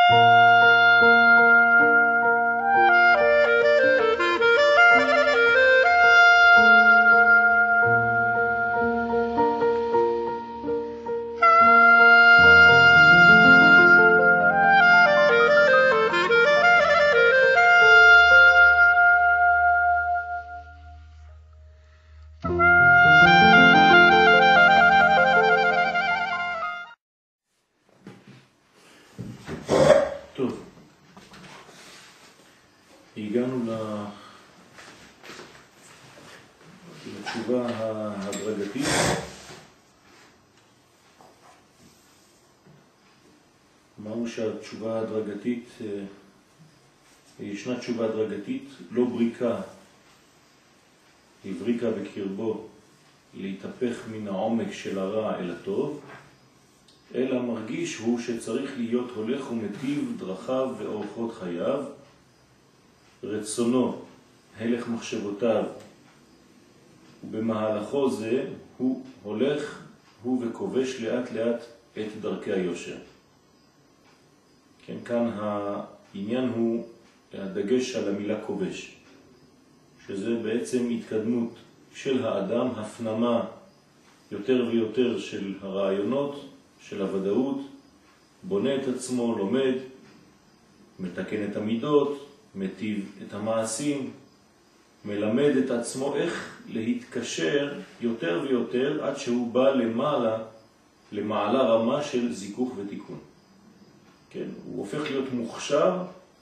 הגענו לתשובה ההדרגתית. אמרנו שהתשובה ההדרגתית, ישנה תשובה הדרגתית, לא בריקה, הבריקה בקרבו להתהפך מן העומק של הרע אל הטוב, אלא מרגיש הוא שצריך להיות הולך ומטיב דרכיו ואורחות חייו, רצונו, הלך מחשבותיו, ובמהלכו זה הוא הולך, הוא וכובש לאט לאט את דרכי היושר. כן, כאן העניין הוא הדגש על המילה כובש, שזה בעצם התקדמות של האדם, הפנמה יותר ויותר של הרעיונות, של הוודאות, בונה את עצמו, לומד, מתקן את המידות, מטיב את המעשים, מלמד את עצמו איך להתקשר יותר ויותר עד שהוא בא למעלה רמה של זיכוך ותיקון. כן, הוא הופך להיות מוכשר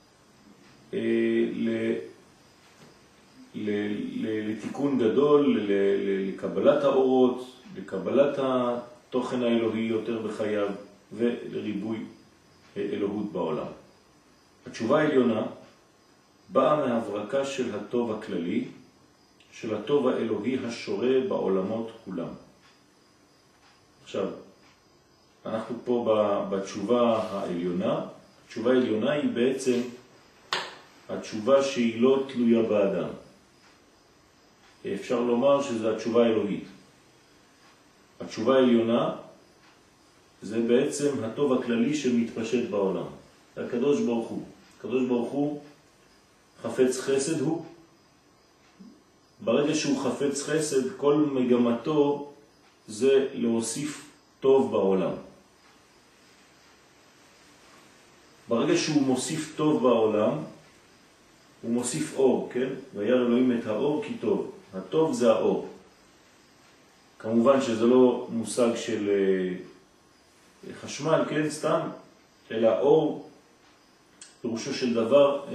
לתיקון גדול, לקבלת האורות, לקבלת התוכן האלוהי יותר בחייו ולריבוי אלוהות בעולם. התשובה העליונה באה מהברקה של הטוב הכללי, של הטוב האלוהי השורה בעולמות כולם. עכשיו, אנחנו פה בתשובה העליונה. התשובה העליונה היא בעצם התשובה שהיא לא תלויה באדם. אפשר לומר שזו התשובה האלוהית. התשובה העליונה זה בעצם הטוב הכללי שמתפשט בעולם. הקדוש ברוך הוא. הקדוש ברוך הוא חפץ חסד הוא. ברגע שהוא חפץ חסד, כל מגמתו זה להוסיף טוב בעולם. ברגע שהוא מוסיף טוב בעולם, הוא מוסיף אור, כן? וירא אלוהים את האור כי טוב. הטוב זה האור. כמובן שזה לא מושג של חשמל, כן? סתם, אלא אור פירושו של דבר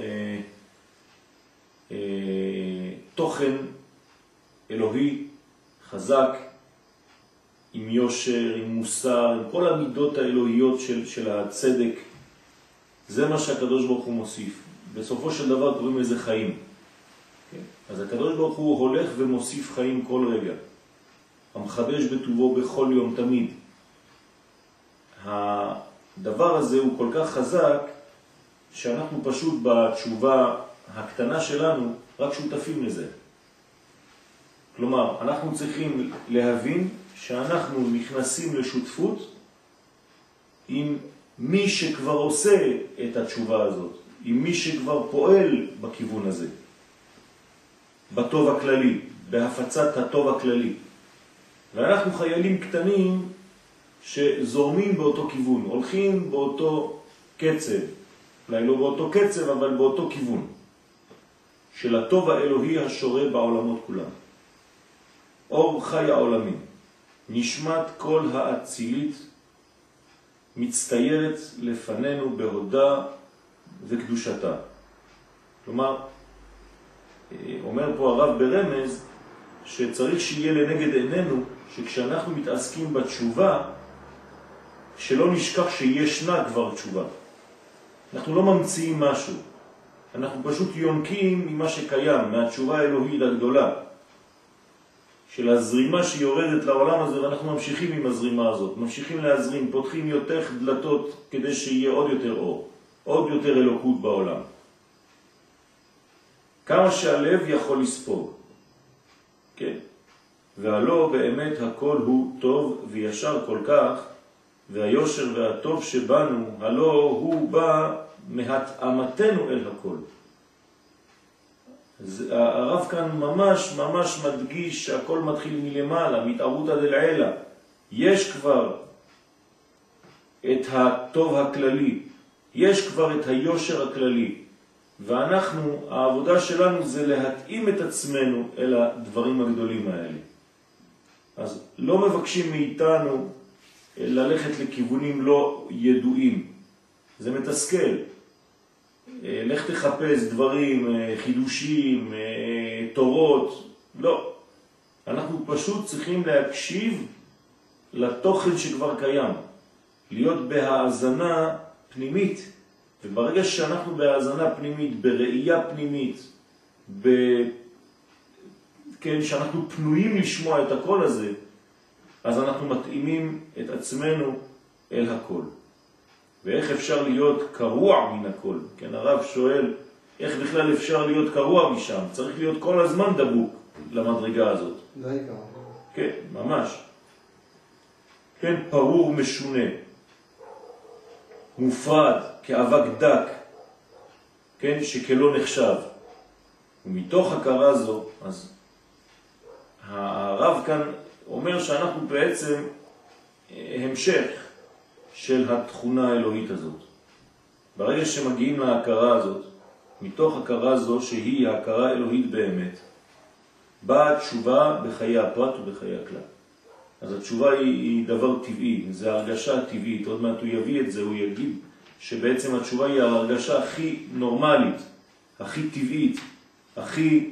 תוכן אלוהי חזק, עם יושר, עם מוסר, עם כל המידות האלוהיות של הצדק. זה מה שהקדוש ברוך הוא מוסיף. בסופו של דבר קוראים לזה חיים. כן? אז הקדוש ברוך הוא הולך ומוסיף חיים כל רגע. המחדש בטובו בכל יום תמיד. הדבר הזה הוא כל כך חזק שאנחנו פשוט בתשובה הקטנה שלנו רק שותפים לזה. כלומר, אנחנו צריכים להבין שאנחנו נכנסים לשותפות עם מי שכבר עושה את התשובה הזאת, עם מי שכבר פועל בכיוון הזה, בטוב הכללי, בהפצת הטוב הכללי. ואנחנו חיילים קטנים שזורמים באותו כיוון, הולכים באותו קצב, אולי לא באותו קצב, אבל באותו כיוון, של הטוב האלוהי השורה בעולמות כולם. אור חי העולמים, נשמת כל האצילית, מצטיירת לפנינו בהודעה וקדושתה. כלומר, אומר פה הרב ברמז, שצריך שיהיה לנגד עינינו, שכשאנחנו מתעסקים בתשובה, שלא נשכח שישנה כבר תשובה. אנחנו לא ממציאים משהו, אנחנו פשוט יונקים ממה שקיים, מהתשובה האלוהית הגדולה, של הזרימה שיורדת לעולם הזה, ואנחנו ממשיכים עם הזרימה הזאת, ממשיכים להזרים, פותחים יותר דלתות כדי שיהיה עוד יותר אור, עוד יותר אלוקות בעולם. כמה שהלב יכול לספוג, כן? והלא באמת הכל הוא טוב וישר כל כך, והיושר והטוב שבנו, הלא הוא בא מהתאמתנו אל הכל. הרב כאן ממש מדגיש שהכל מתחיל מלמעלה, מתערותא דלעילא. יש כבר את הטוב הכללי, יש כבר את היושר הכללי, ואנחנו, העבודה שלנו זה להתאים את עצמנו אל הדברים הגדולים האלה. אז לא מבקשים מאיתנו ללכת לכיוונים לא ידועים. זה מתסכל. לך תחפש דברים, חידושים, תורות. לא. אנחנו פשוט צריכים להקשיב לתוכן שכבר קיים. להיות בהאזנה פנימית. וברגע שאנחנו בהאזנה פנימית, בראייה פנימית, כן, שאנחנו פנויים לשמוע את הקול הזה, אז אנחנו מתאימים את עצמנו אל הקול. ואיך אפשר להיות קרוע מן הקול? כן, הרב שואל, איך בכלל אפשר להיות קרוע משם? צריך להיות כל הזמן דבוק למדרגה הזאת. די קרוע. כן, ממש. כן, פרור משונה. מופרד, כאבק דק, כן, שכלא נחשב. ומתוך הכרה זו, אז הרב כאן אומר שאנחנו בעצם המשך של התכונה האלוהית הזאת. ברגע שמגיעים להכרה הזאת, מתוך הכרה זו שהיא הכרה אלוהית באמת, באה התשובה בחיי הפרט ובחיי הכלל. אז התשובה היא דבר טבעי, זה הרגשה טבעית. עוד מעט הוא יביא את זה, הוא יגיד שבעצם התשובה היא ההרגשה הכי נורמלית, הכי טבעית, הכי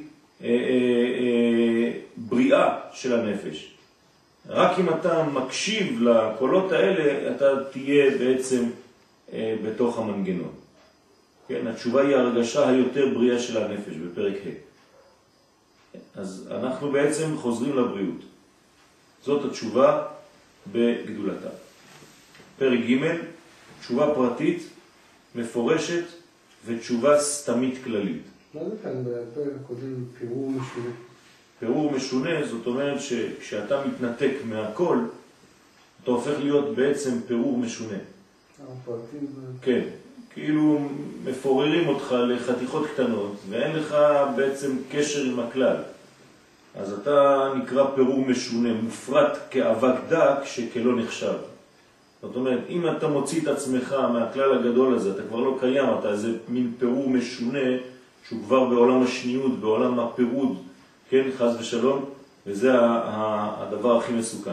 בריאה של הנפש. רק אם אתה מקשיב לקולות האלה, אתה תהיה בעצם בתוך המנגנון. כן, התשובה היא ההרגשה היותר בריאה של הנפש בפרק ה'. אז אנחנו בעצם חוזרים לבריאות. זאת התשובה בגדולתה. פרק ג', תשובה פרטית, מפורשת, ותשובה סתמית כללית. מה זה כאן בפרק הקודם פירור משונה? פירור משונה, זאת אומרת שכשאתה מתנתק מהכל, אתה הופך להיות בעצם פירור משונה. פרטים? כן, כאילו מפוררים אותך לחתיכות קטנות, ואין לך בעצם קשר עם הכלל. אז אתה נקרא פירור משונה, מופרט כאבק דק שכלא נחשב. זאת אומרת, אם אתה מוציא את עצמך מהכלל הגדול הזה, אתה כבר לא קיים, אתה איזה מין פירור משונה, שהוא כבר בעולם השניות, בעולם הפירוד, כן, חס ושלום, וזה הדבר הכי מסוכן.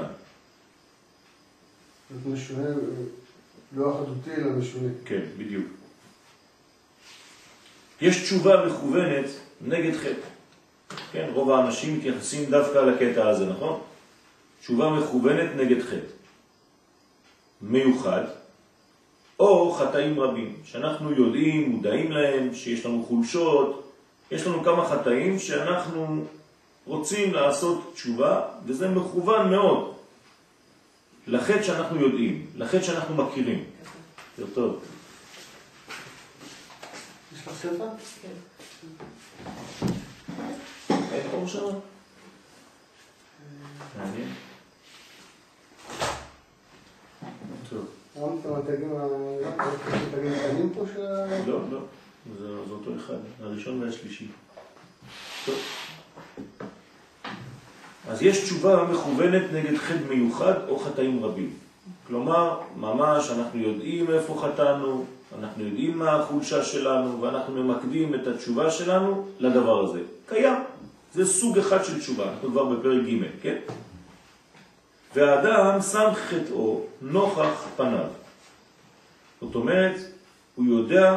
זה משונה, לא אחדותי, אלא משונה. כן, בדיוק. יש תשובה מכוונת נגד חטא. כן, רוב האנשים מתייחסים דווקא לקטע הזה, נכון? תשובה מכוונת נגד חטא. מיוחד, או חטאים רבים, שאנחנו יודעים, מודעים להם, שיש לנו חולשות, יש לנו כמה חטאים שאנחנו רוצים לעשות תשובה, וזה מכוון מאוד לחטא שאנחנו יודעים, לחטא שאנחנו מכירים. זה טוב. יש לך ספר? כן. אין אור שם? מעניין. טוב. רמת המתגים הקטנים פה של ה... לא, לא. זה אותו אחד, הראשון והשלישי. טוב. אז יש תשובה מכוונת נגד חטא מיוחד או חטאים רבים. כלומר, ממש אנחנו יודעים איפה חטאנו, אנחנו יודעים מה החולשה שלנו, ואנחנו ממקדים את התשובה שלנו לדבר הזה. קיים. זה סוג אחד של תשובה, אנחנו כבר בפרק ג', כן? והאדם שם חטאו נוכח פניו. זאת אומרת, הוא יודע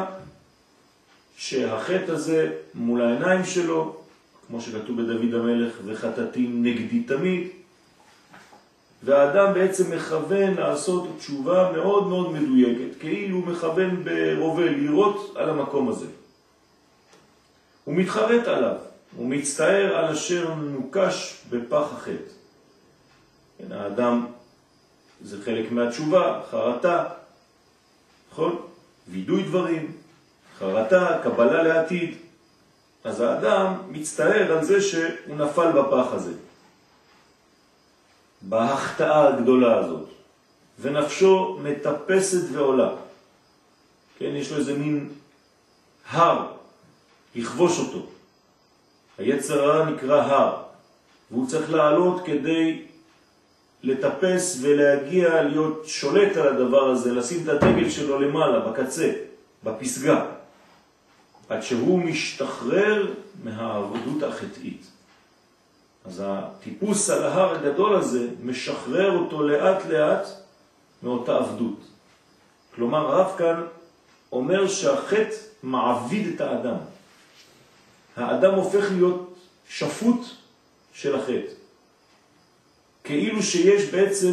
שהחטא הזה מול העיניים שלו, כמו שכתוב בדוד המלך, וחטאתי נגדי תמיד, והאדם בעצם מכוון לעשות תשובה מאוד מאוד מדויקת, כאילו הוא מכוון ברובה לראות על המקום הזה. הוא מתחרט עליו, הוא מצטער על אשר נוקש בפח החטא. כן, האדם זה חלק מהתשובה, חרטה, נכון? וידוי דברים, חרטה, קבלה לעתיד. אז האדם מצטער על זה שהוא נפל בפח הזה, בהחטאה הגדולה הזאת. ונפשו מטפסת ועולה. כן, יש לו איזה מין הר, לכבוש אותו. היצר הרע נקרא הר, והוא צריך לעלות כדי לטפס ולהגיע להיות שולט על הדבר הזה, לשים את הדגל שלו למעלה, בקצה, בפסגה, עד שהוא משתחרר מהעבדות החטאית. אז הטיפוס על ההר הגדול הזה משחרר אותו לאט לאט מאותה עבדות. כלומר, הרב כאן אומר שהחטא מעביד את האדם. האדם הופך להיות שפוט של החטא. כאילו שיש בעצם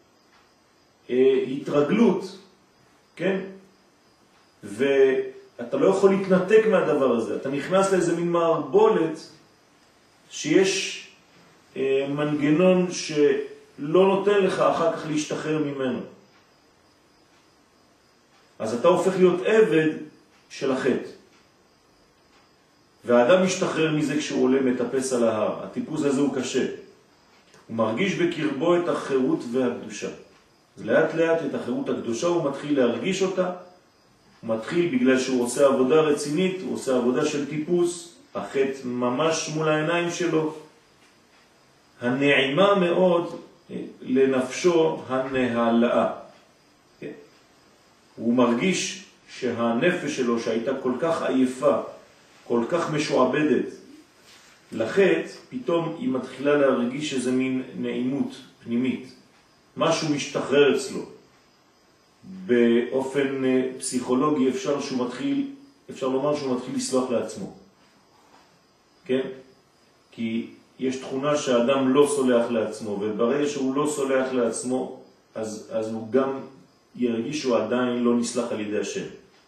התרגלות, כן? ואתה לא יכול להתנתק מהדבר הזה. אתה נכנס לאיזה מין מערבולת שיש מנגנון שלא נותן לך אחר כך להשתחרר ממנו. אז אתה הופך להיות עבד של החטא. והאדם משתחרר מזה כשהוא עולה מטפס על ההר. הטיפוס הזה הוא קשה. הוא מרגיש בקרבו את החירות והקדושה. אז לאט לאט את החירות הקדושה הוא מתחיל להרגיש אותה. הוא מתחיל בגלל שהוא עושה עבודה רצינית, הוא עושה עבודה של טיפוס. החטא ממש מול העיניים שלו. הנעימה מאוד לנפשו הנהלאה. הוא מרגיש שהנפש שלו שהייתה כל כך עייפה, כל כך משועבדת לחטא, פתאום היא מתחילה להרגיש איזה מין נעימות פנימית. משהו משתחרר אצלו. באופן פסיכולוגי אפשר לומר שהוא מתחיל לסלוח לעצמו. כן? כי יש תכונה שהאדם לא סולח לעצמו, וברגע שהוא לא סולח לעצמו, אז הוא גם ירגיש שהוא עדיין לא נסלח על ידי השם.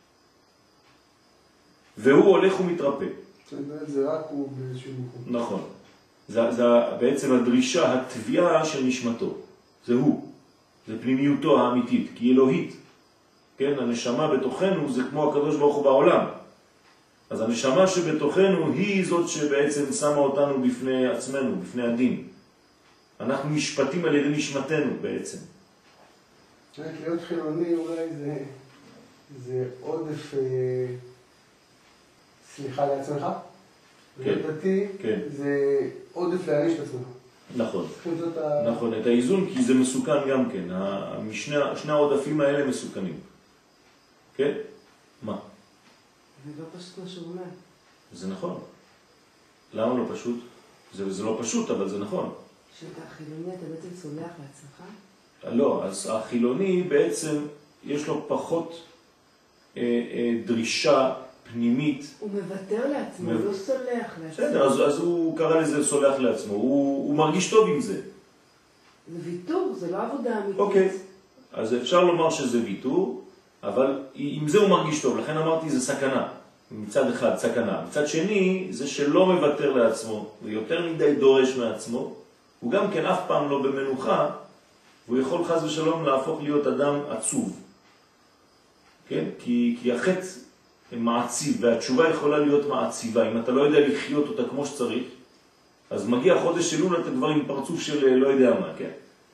והוא הולך ומתרפא. זה רק הוא באיזשהו מקום. נכון. זה בעצם הדרישה, התביעה של נשמתו. זה הוא. זה פנימיותו האמיתית, כי אלוהית. כן, הנשמה בתוכנו זה כמו הקדוש ברוך הוא בעולם. אז הנשמה שבתוכנו היא זאת שבעצם שמה אותנו בפני עצמנו, בפני הדין. אנחנו משפטים על ידי נשמתנו בעצם. להיות חילוני אולי זה עודף סליחה לעצמך. כן. דתי זה עודף להעניש את עצמך. נכון. נכון, את האיזון, כי זה מסוכן גם כן. שני העודפים האלה מסוכנים. כן? מה? זה לא פשוט מה שהוא אומר. זה נכון. למה לא פשוט? זה לא פשוט, אבל זה נכון. שאתה חילוני, אתה בעצם סולח לעצמך? לא, אז החילוני בעצם יש לו פחות דרישה פנימית. הוא מוותר לעצמו, הוא לא סולח לעצמו. בסדר, אז הוא קרא לזה סולח לעצמו. הוא מרגיש טוב עם זה. זה ויתור, זה לא עבודה אמיתית. אוקיי, אז אפשר לומר שזה ויתור, אבל עם זה הוא מרגיש טוב. לכן אמרתי זה סכנה. מצד אחד סכנה. מצד שני, זה שלא מוותר לעצמו, ויותר מדי דורש מעצמו, הוא גם כן אף פעם לא במנוחה, והוא יכול חס ושלום להפוך להיות אדם עצוב. כן? כי החטא מעציב, והתשובה יכולה להיות מעציבה. אם אתה לא יודע לחיות אותה כמו שצריך, אז מגיע חודש שלול, אתה כבר עם פרצוף של לא יודע מה, כן?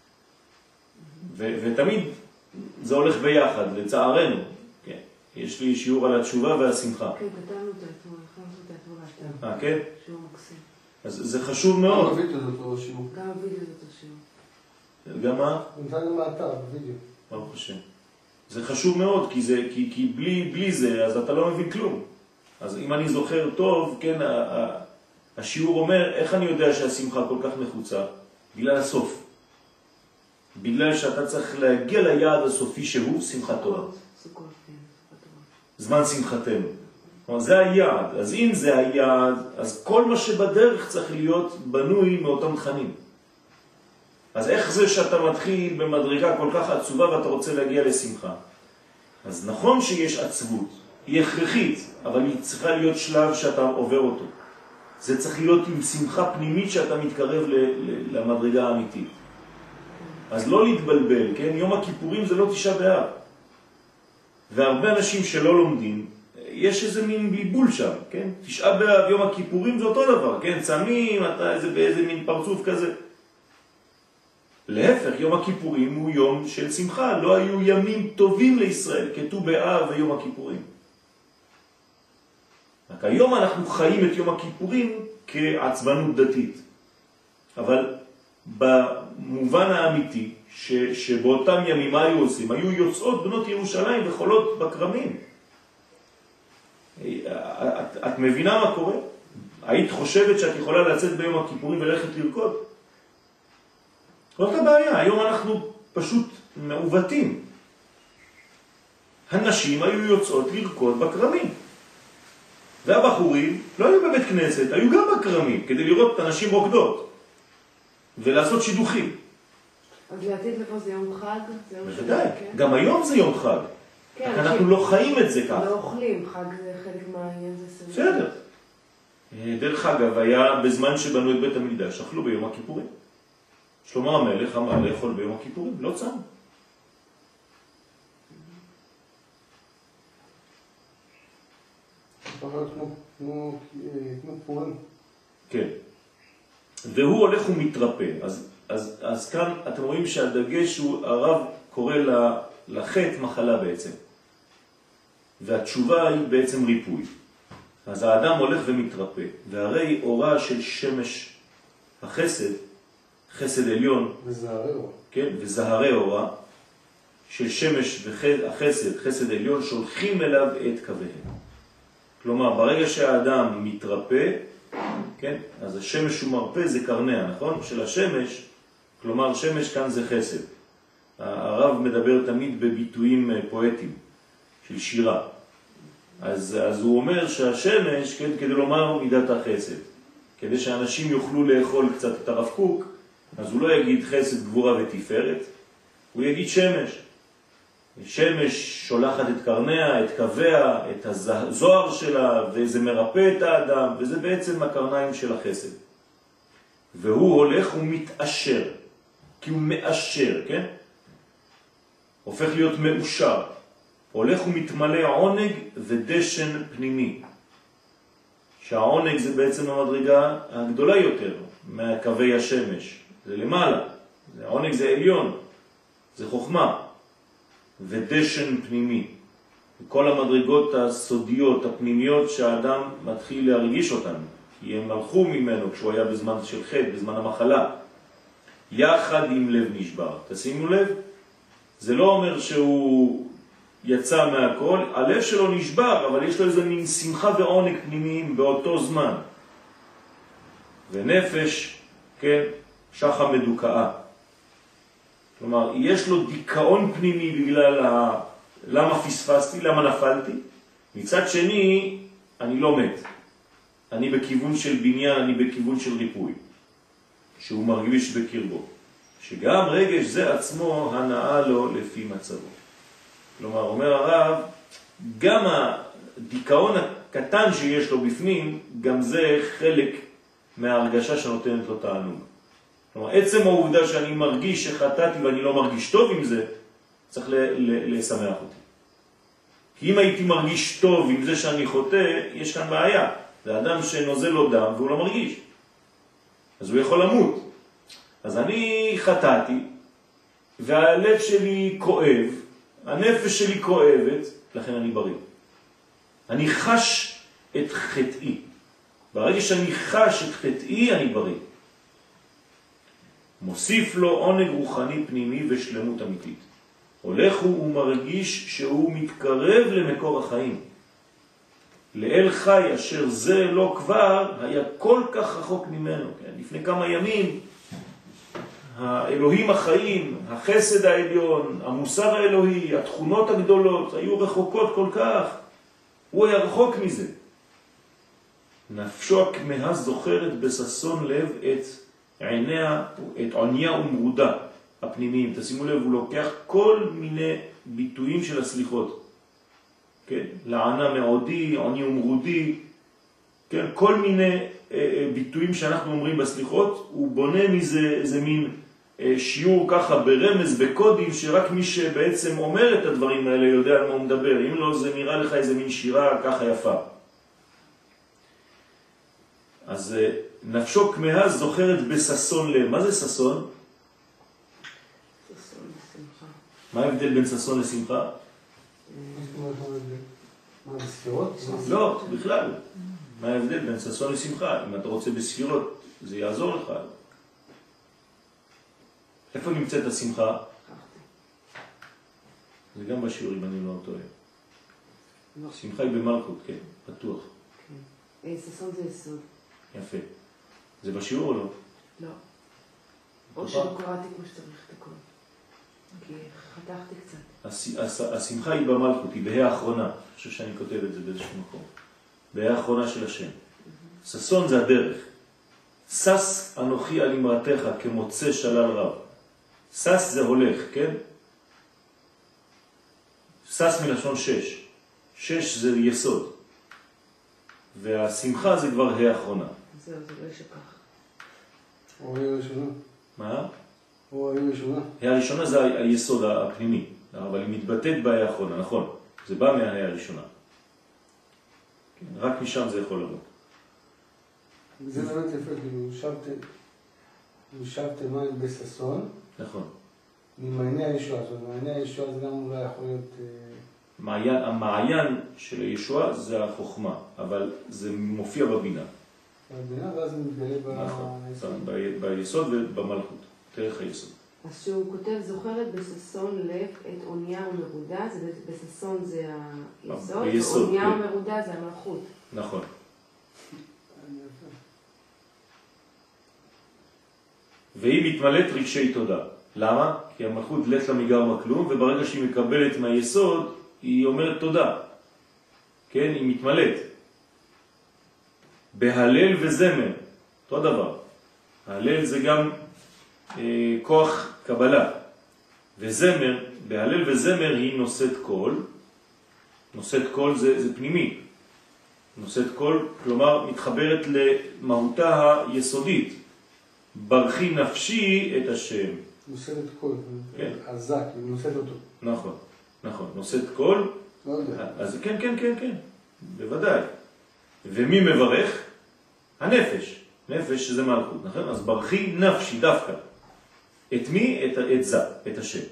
ותמיד זה הולך ביחד, לצערנו. כן? יש לי שיעור על התשובה והשמחה. כן, כתבנו את האתמול, הכנסנו את האתמול להשתם. כן? שיעור מקסים. אז זה חשוב מאוד. גם הווידאו זה אותו שיעור. גם הווידאו זה אותו שיעור. גם מה? נמצא גם באתר, בווידאו. ברוך השם. זה חשוב מאוד, כי בלי זה, אז אתה לא מבין כלום. אז אם אני זוכר טוב, כן, השיעור אומר, איך אני יודע שהשמחה כל כך נחוצה? בגלל הסוף. בגלל שאתה צריך להגיע ליעד הסופי שהוא שמחתו. סוכות, כן. זמן שמחתנו. כלומר, זה היעד. אז אם זה היעד, אז כל מה שבדרך צריך להיות בנוי מאותם תכנים. אז איך זה שאתה מתחיל במדרגה כל כך עצובה ואתה רוצה להגיע לשמחה? אז נכון שיש עצבות, היא הכרחית, אבל היא צריכה להיות שלב שאתה עובר אותו. זה צריך להיות עם שמחה פנימית שאתה מתקרב למדרגה האמיתית. אז לא להתבלבל, כן? יום הכיפורים זה לא תשעה באב. והרבה אנשים שלא לומדים, יש איזה מין בלבול שם, כן? תשעה באב, יום הכיפורים זה אותו דבר, כן? צמים, אתה באיזה מין פרצוף כזה. להפך, יום הכיפורים הוא יום של שמחה, לא היו ימים טובים לישראל, כתוב באב ויום הכיפורים. רק היום אנחנו חיים את יום הכיפורים כעצבנות דתית. אבל במובן האמיתי, שבאותם ימים מה היו עושים? היו יוצאות בנות ירושלים וחולות בקרמים. את מבינה מה קורה? היית חושבת שאת יכולה לצאת ביום הכיפורים וללכת לרקוד? זאת הבעיה, היום אנחנו פשוט מעוותים. הנשים היו יוצאות לרקוד בקרמים. והבחורים לא היו בבית כנסת, היו גם בקרמים, כדי לראות את הנשים רוקדות ולעשות שידוכים. אז לעתיד לפה זה יום חג? בוודאי, גם היום זה יום חג. כן, אנחנו לא חיים את זה ככה. לא אוכלים, חג זה חלק מהעניין זה. בסדר. דרך אגב, היה בזמן שבנו את בית המקדש, אכלו ביום הכיפורים. שלמה המלך אמר לאכול ביום הכיפורים, לא צם. כמו פורים. כן. והוא הולך ומתרפא. אז כאן אתם רואים שהדגש הוא, הרב קורא לחטא מחלה בעצם. והתשובה היא בעצם ריפוי. אז האדם הולך ומתרפא. והרי אורה של שמש החסד, חסד עליון, וזהרי אורה. כן, וזהרי אורה של שמש והחסד, חסד עליון, שולחים אליו את קוויהם. כלומר, ברגע שהאדם מתרפא, כן, אז השמש הוא מרפא, זה קרניה, נכון? של השמש, כלומר, שמש כאן זה חסד. הרב מדבר תמיד בביטויים פואטיים של שירה. אז הוא אומר שהשמש, כן, כדי לומר מידת החסד, כדי שאנשים יוכלו לאכול קצת את הרב קוק, אז הוא לא יגיד חסד, גבורה ותפארת, הוא יגיד שמש. שמש שולחת את קרניה, את קוויה, את הזוהר שלה, וזה מרפא את האדם, וזה בעצם הקרניים של החסד. והוא הולך ומתאשר, כי הוא מאשר, כן? הופך להיות מאושר. הולך ומתמלא עונג ודשן פנימי. שהעונג זה בעצם המדרגה הגדולה יותר מהקווי השמש. זה למעלה. העונג זה עליון. זה חוכמה. ודשן פנימי. כל המדרגות הסודיות, הפנימיות שהאדם מתחיל להרגיש אותן. כי הם הלכו ממנו כשהוא היה בזמן של חטא, בזמן המחלה. יחד עם לב נשבר. תשימו לב, זה לא אומר שהוא יצא מהכל, הלב שלו נשבר, אבל יש לו איזה מין שמחה ועונג פנימיים באותו זמן. ונפש, כן, שחה מדוכאה. כלומר, יש לו דיכאון פנימי בגלל למה פספסתי, למה נפלתי. מצד שני, אני לא מת. אני בכיוון של בניין, אני בכיוון של ריפוי. שהוא מרגיש בקרבו. שגם רגש זה עצמו הנאה לו לפי מצבו. כלומר, אומר הרב, גם הדיכאון הקטן שיש לו בפנים, גם זה חלק מההרגשה שנותנת לו תענוג. כלומר, עצם העובדה שאני מרגיש שחטאתי ואני לא מרגיש טוב עם זה, צריך לשמח אותי. כי אם הייתי מרגיש טוב עם זה שאני חוטא, יש כאן בעיה. זה אדם שנוזל לו דם והוא לא מרגיש. אז הוא יכול למות. אז אני חטאתי, והלב שלי כואב, הנפש שלי כואבת, לכן אני בריא. אני חש את חטאי. ברגע שאני חש את חטאי, אני בריא. מוסיף לו עונג רוחני פנימי ושלמות אמיתית. הולך הוא ומרגיש שהוא מתקרב למקור החיים. לאל חי אשר זה לא כבר היה כל כך רחוק ממנו. כן? לפני כמה ימים האלוהים החיים, החסד העליון, המוסר האלוהי, התכונות הגדולות היו רחוקות כל כך. הוא היה רחוק מזה. נפשו הכמהה זוכרת בססון לב את עיניה, את עוניה ומרודה הפנימיים. תשימו לב, הוא לוקח כל מיני ביטויים של הסליחות. כן? לענה מעודי, עוני ומרודי, כן? כל מיני ביטויים שאנחנו אומרים בסליחות, הוא בונה מזה איזה מין שיעור ככה ברמז, בקודים, שרק מי שבעצם אומר את הדברים האלה יודע על מה הוא מדבר. אם לא, זה נראה לך איזה מין שירה ככה יפה. אז נפשו כמהה זוכרת בססון לב. מה זה ססון? מה ההבדל בין ששון לשמחה? מה, בספירות? לא, בכלל. מה ההבדל בין ששון לשמחה? אם אתה רוצה בספירות, זה יעזור לך. איפה נמצאת השמחה? זה גם בשיעור, אם אני לא טועה. שמחה היא במלכות, כן, פתוח. כן. ששון זה יסוד. יפה. זה בשיעור או לא? לא. או שלא קראתי כמו שצריך את הכל. כי חתכתי קצת. השמחה היא במלכות, היא בה"א האחרונה. אני חושב שאני כותב את זה באיזשהו מקום. בה"א האחרונה של השם. ששון זה הדרך. סס אנוכי על אמרתך כמוצא שלל רב. סס זה הולך, כן? סס מלשון שש. שש זה יסוד. והשמחה זה כבר הה"א האחרונה. זהו, זה לא ישכח. או הה"א הראשונה. מה? או הה"א הראשונה. הה"א הראשונה זה היסוד הפנימי, אבל היא מתבטאת בה"א האחרונה, נכון. זה בא מהה"א הראשונה. רק משם זה יכול לבוא. זה באמת יפה, כאילו, שבתם מים בששון. נכון. ממעייני הישועה, זאת אומרת, מעייני הישועה זה גם אולי יכול להיות... המעיין של הישועה זה החוכמה, אבל זה מופיע בבינה. בבינה, ואז זה מתגלה נכון, ביסוד ובמלכות, דרך היסוד. אז שהוא כותב, זוכרת בששון לב את אונייה ומרודה, בששון זה היסוד, ואונייה ומרודה זה המלכות. נכון. והיא מתמלאת רגשי תודה. למה? כי המלכות לית לה מגרמה כלום, וברגע שהיא מקבלת מהיסוד, היא אומרת תודה. כן? היא מתמלאת. בהלל וזמר, אותו דבר. ההלל זה גם כוח קבלה. וזמר, בהלל וזמר היא נושאת קול. נושאת קול זה פנימי. נושאת קול, כלומר מתחברת למהותה היסודית. ברכי נפשי את השם. נושאת קול, כן. עזק, היא נושאת אותו. נכון, נכון. נושאת קול. לא יודע. אז כן, כן, כן, כן. בוודאי. ומי מברך? הנפש. נפש זה מלכות, נכון? אז ברכי נפשי דווקא. את מי? את זה, את השם.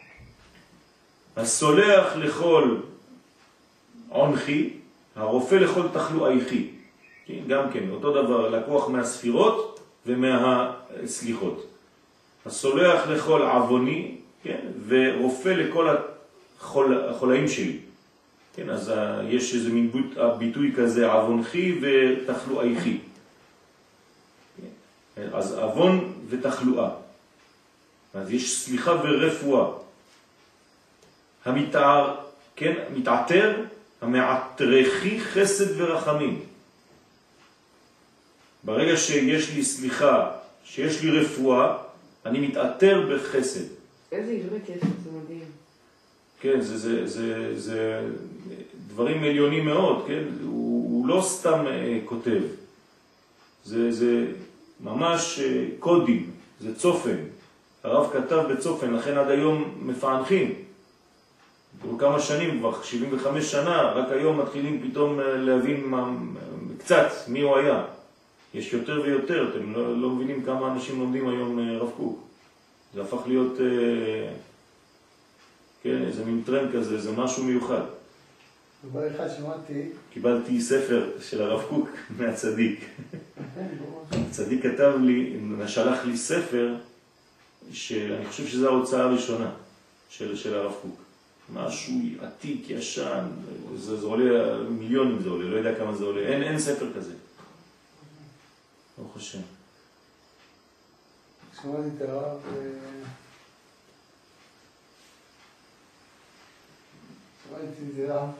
הסולח לכל עונכי, הרופא לכל תחלואיכי. גם כן, אותו דבר, לקוח מהספירות ומהסליחות. הסולח לכל עווני, כן? ורופא לכל החולאים שלי. כן, אז יש איזה מין ביטוי כזה, עוונכי ותחלואיכי. אז עוון ותחלואה. אז יש סליחה ורפואה. המתער, כן, מתעתר, המעטרכי חסד ורחמים. ברגע שיש לי סליחה, שיש לי רפואה, אני מתעתר בחסד. איזה עברי כיף, זה מדהים. כן, זה דברים עליונים מאוד, כן? הוא לא סתם כותב. זה ממש קודים, זה צופן. הרב כתב בצופן, לכן עד היום מפענחים. כמה שנים, כבר 75 שנה, רק היום מתחילים פתאום להבין קצת מי הוא היה. יש יותר ויותר, אתם לא מבינים כמה אנשים לומדים היום רב קוק. זה הפך להיות, כן, איזה מין טרנד כזה, זה משהו מיוחד. דבר אחד שמעתי... קיבלתי ספר של הרב קוק מהצדיק. הצדיק כתב לי, שלח לי ספר, שאני חושב שזו ההוצאה הראשונה של הרב קוק. משהו עתיק, ישן, זה עולה מיליונים, זה עולה, לא יודע כמה זה עולה, אין ספר כזה. לא חושב. שמעתי את הרב, שמעתי את זה רב,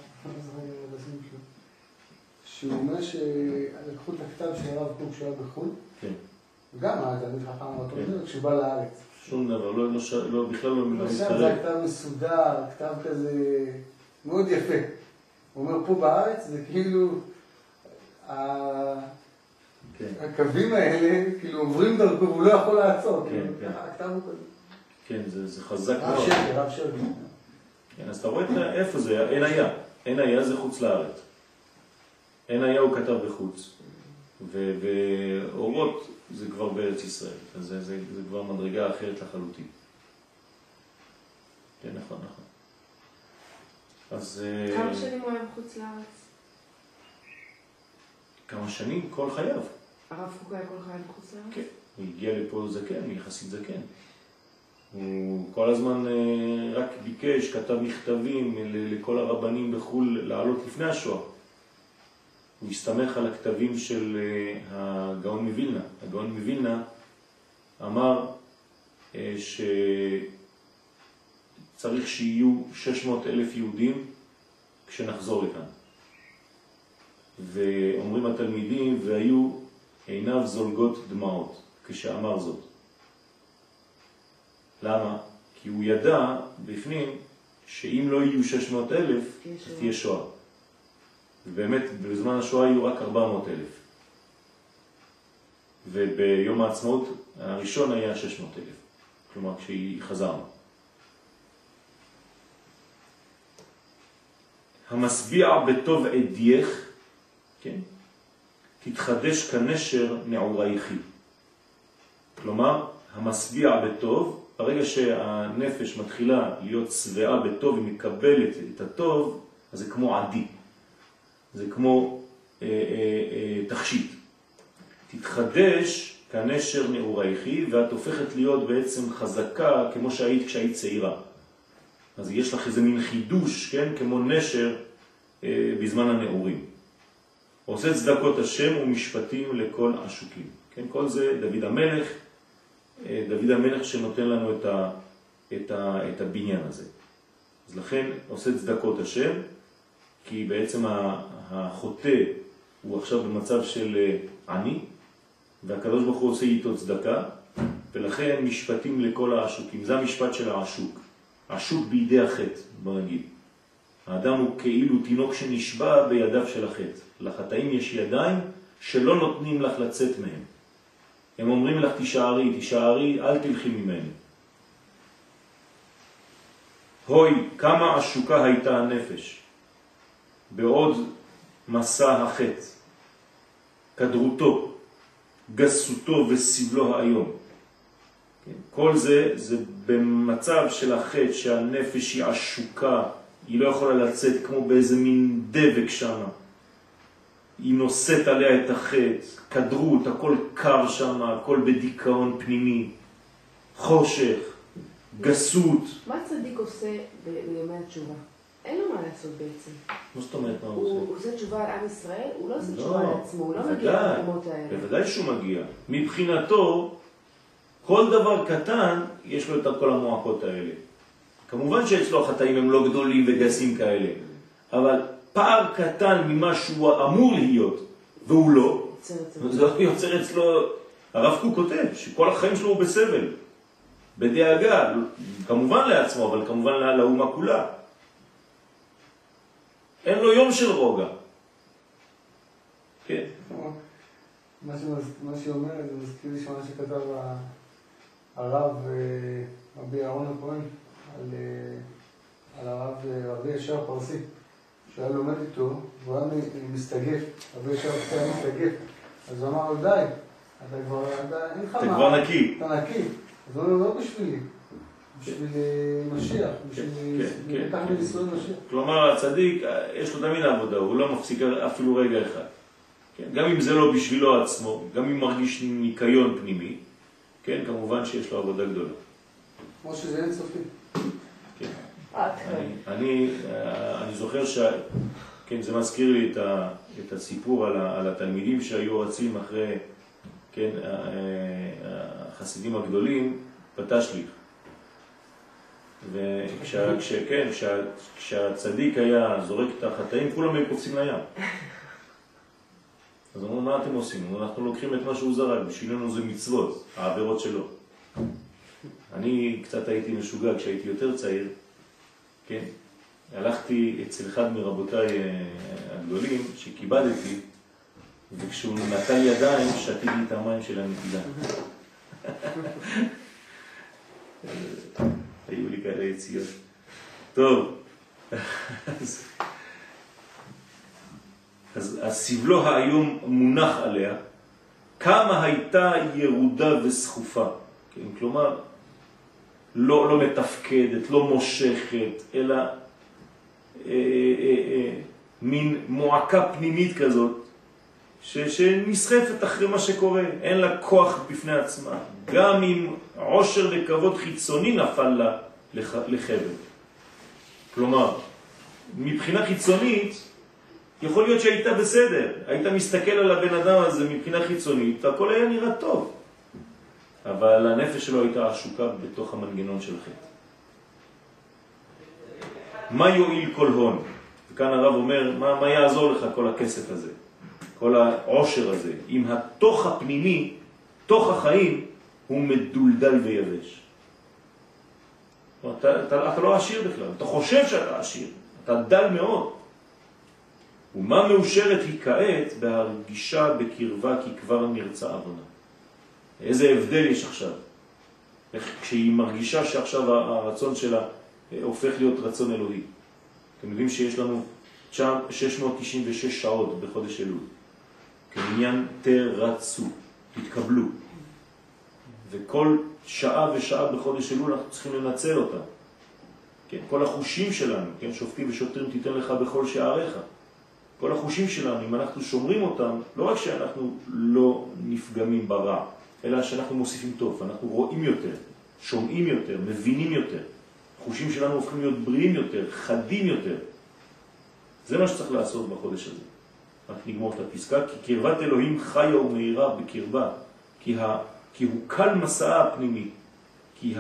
שהוא אומר שלקחו את הכתב של הרב קוק שהיה בחו"ל, וגם התלמיד חכם אותו, כשהוא בא לארץ. שום דבר, בכלל לא מתקרב. זה כתב מסודר, כתב כזה מאוד יפה. הוא אומר, פה בארץ זה כאילו, הקווים האלה כאילו עוברים דרכו והוא לא יכול לעצור. הכתב הוא כזה. כן, זה חזק מאוד. רב שבי. כן, אז אתה רואה איפה זה, אין היה. אין היה זה חוץ לארץ. אין היה הוא כתב בחוץ. ואורות זה כבר בארץ ישראל. אז זה כבר מדרגה אחרת לחלוטין. כן, נכון. אז... כמה שנים הוא היה בחוץ לארץ? כמה שנים? כל חייו. הרב קוק היה כל חייו בחוץ לארץ? כן, הוא הגיע לפה זקן, יחסית זקן. הוא כל הזמן רק ביקש, כתב מכתבים לכל הרבנים בחול לעלות לפני השואה. הוא הסתמך על הכתבים של הגאון מווילנה. הגאון מווילנה אמר שצריך שיהיו 600,000 יהודים כשנחזור לכאן. ואומרים התלמידים, והיו עיניו זולגות דמעות כשאמר זאת. למה? כי הוא ידע בפנים שאם לא יהיו 600,000 תהיה שואה. ובאמת בזמן השואה היו רק 400,000. וביום העצמאות הראשון היה 600,000. כלומר כשחזרנו. המשביע בטוב עדייך, כן? תתחדש כנשר נעורייכי. כלומר, המשביע בטוב, ברגע שהנפש מתחילה להיות שבעה בטוב ומקבלת את הטוב, אז זה כמו עדי. זה כמו תכשיט. תתחדש כנשר נעורייכי, ואת הופכת להיות בעצם חזקה כמו שהיית כשהיית צעירה. אז יש לך איזה מין חידוש, כן? כמו נשר בזמן הנעורים. עושה צדקות השם ומשפטים לכל עשוקים. כן? כל זה דוד המלך, דוד המלך שנותן לנו את הבניין הזה. אז לכן עושה צדקות השם, כי בעצם החוטא הוא עכשיו במצב של עני, והקדוש ברוך הוא עושה איתו צדקה, ולכן משפטים לכל העשוקים. זה המשפט של העשוק. עשוק בידי החטא, בוא נגיד. האדם הוא כאילו תינוק שנשבע בידיו של החטא. לחטאים יש ידיים שלא נותנים לך לצאת מהם. הם אומרים לך תישארי, אל תלכי ממני. הוי, כמה עשוקה הייתה הנפש בעוד מסע החטא, כדרותו, גסותו וסבלו היום. כל זה במצב של החטא שהנפש היא עשוקה, היא לא יכולה לצאת כמו באיזה מין דבק שם. היא נושאת עליה את החטא, כדרות, הכל קר שם, הכל בדיכאון פנימי, חושך, גסות. מה צדיק עושה בימי התשובה? אין לו מה לעשות בעצם. מה זאת אומרת מה הוא עושה? הוא עושה תשובה על עם ישראל, הוא לא עושה תשובה על עצמו, הוא לא מגיע למקומות האלה. בוודאי שהוא מגיע. מבחינתו, כל דבר קטן יש לו את כל המועקות האלה. כמובן שאצלו החטאים הם לא גדולים וגסים כאלה, אבל פער קטן ממה שהוא אמור להיות, והוא לא, זה יוצר אצלו, הרב קוק כותב שכל החיים שלו הוא בסבל, בדאגה, כמובן לעצמו, אבל כמובן לאומה כולה. אין לו יום של רוגע. כן. מה שהיא אומרת, זה מזכיר לי שמה שכתב הרב רבי אהרון הכהן על הרב רבי ישר פרסי, שהיה לומד איתו, והוא היה מסתגף, רבי ישר היה מסתגף, אז הוא אמר לו די, אתה כבר, אין לך מה, אתה כבר נקי. אתה נקי, אז הוא אומר, לא בשבילי, בשביל משיח, בשביל לקח מניסוי משיח. כלומר, הצדיק, יש לו תמיד עבודה, הוא לא מפסיק אפילו רגע אחד. גם אם זה לא בשבילו עצמו, גם אם מרגיש ניקיון פנימי, כן, כמובן שיש לו עבודה גדולה. כמו שזה אין סופי. כן. אני זוכר כן, זה מזכיר לי את הסיפור על התלמידים שהיו רצים אחרי, כן, החסידים הגדולים בתשליך. וכשהצדיק היה זורק את החטאים, כולם הם קופצים לים. אז אמרו, מה אתם עושים? אנחנו לוקחים את מה שהוא זרק, בשבילנו זה מצוות, העבירות שלו. אני קצת הייתי משוגע כשהייתי יותר צעיר, כן? הלכתי אצל אחד מרבותיי הגדולים שכיבדתי, וכשהוא נטל ידיים, שתיתי את המים של הנטילה. היו לי כאלה יציאות. טוב, אז הסבלו היום מונח עליה, כמה הייתה ירודה וסחופה. כן? כלומר, לא מתפקדת, לא מושכת, אלא מין מועקה פנימית כזאת, שנסחפת אחרי מה שקורה, אין לה כוח בפני עצמה. גם אם עושר וכבוד חיצוני נפל לה לחבל. כלומר, מבחינה חיצונית, יכול להיות שהייתה בסדר, היית מסתכל על הבן אדם הזה מבחינה חיצונית, הכל היה נראה טוב. אבל הנפש שלו הייתה עשוקה בתוך המנגנון של החטא. מה יועיל כל הון? וכאן הרב אומר, מה יעזור לך כל הכסף הזה? כל העושר הזה, אם התוך הפנימי, תוך החיים, הוא מדולדל ויבש. אתה לא עשיר בכלל, אתה חושב שאתה עשיר, אתה דל מאוד. ומה מאושרת היא כעת בהרגישה בקרבה כי כבר נרצה עוונה. איזה הבדל יש עכשיו? כשהיא מרגישה שעכשיו הרצון שלה הופך להיות רצון אלוהי. אתם יודעים שיש לנו 696 שעות בחודש אלול. כעניין תרצו, תתקבלו. וכל שעה ושעה בחודש אלול אנחנו צריכים לנצל אותה. כן, כל החושים שלנו, כן, שופטים ושוטרים תיתן לך בכל שעריך. כל החושים שלנו, אם אנחנו שומרים אותם, לא רק שאנחנו לא נפגמים ברע, אלא שאנחנו מוסיפים טוב, אנחנו רואים יותר, שומעים יותר, מבינים יותר. החושים שלנו הופכים להיות בריאים יותר, חדים יותר. זה מה שצריך לעשות בחודש הזה. רק נגמור את הפסקה, כי קרבת אלוהים חיה ומהירה בקרבה, כי הוא קל מסעה הפנימי, כי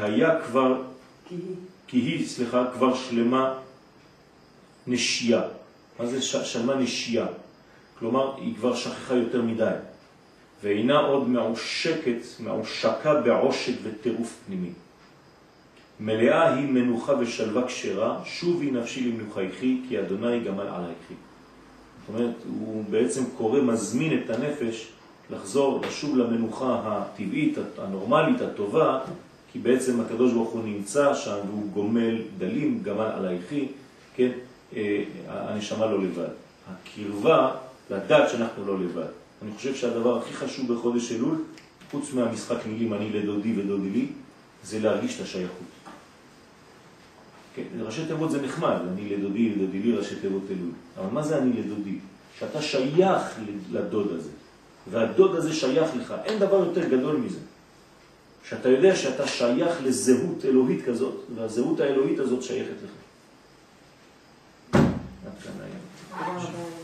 היא כבר שלמה נשייה. מה זה שלמה נשייה? כלומר, היא כבר שכחה יותר מדי, ואינה עוד מעושקה בעושק וטירוף פנימי. מלאה היא מנוחה ושלווה כשרה, שובי נפשי למנוחייכי, כי אדוני גמל עלייכי. זאת אומרת, הוא בעצם קורא, מזמין את הנפש לחזור, לשוב למנוחה הטבעית, הנורמלית, הטובה, כי בעצם הקדוש ברוך הוא נמצא שם והוא גומל דלים, גמל עלייכי, כן? הנשמה לא לבד. הקרבה לדעת שאנחנו לא לבד. אני חושב שהדבר הכי חשוב בחודש אלול, חוץ מהמשחק מילים אני לדודי ודודי לי, זה להרגיש את השייכות. כן, ראשי תיבות זה נחמד, אני לדודי ודודי לי ראשי תיבות אלול. אבל מה זה אני לדודי? שאתה שייך לדוד הזה. והדוד הזה שייך לך. אין דבר יותר גדול מזה. שאתה יודע שאתה שייך לזהות אלוהית כזאת, והזהות האלוהית הזאת שייכת לך. עד כאן היום.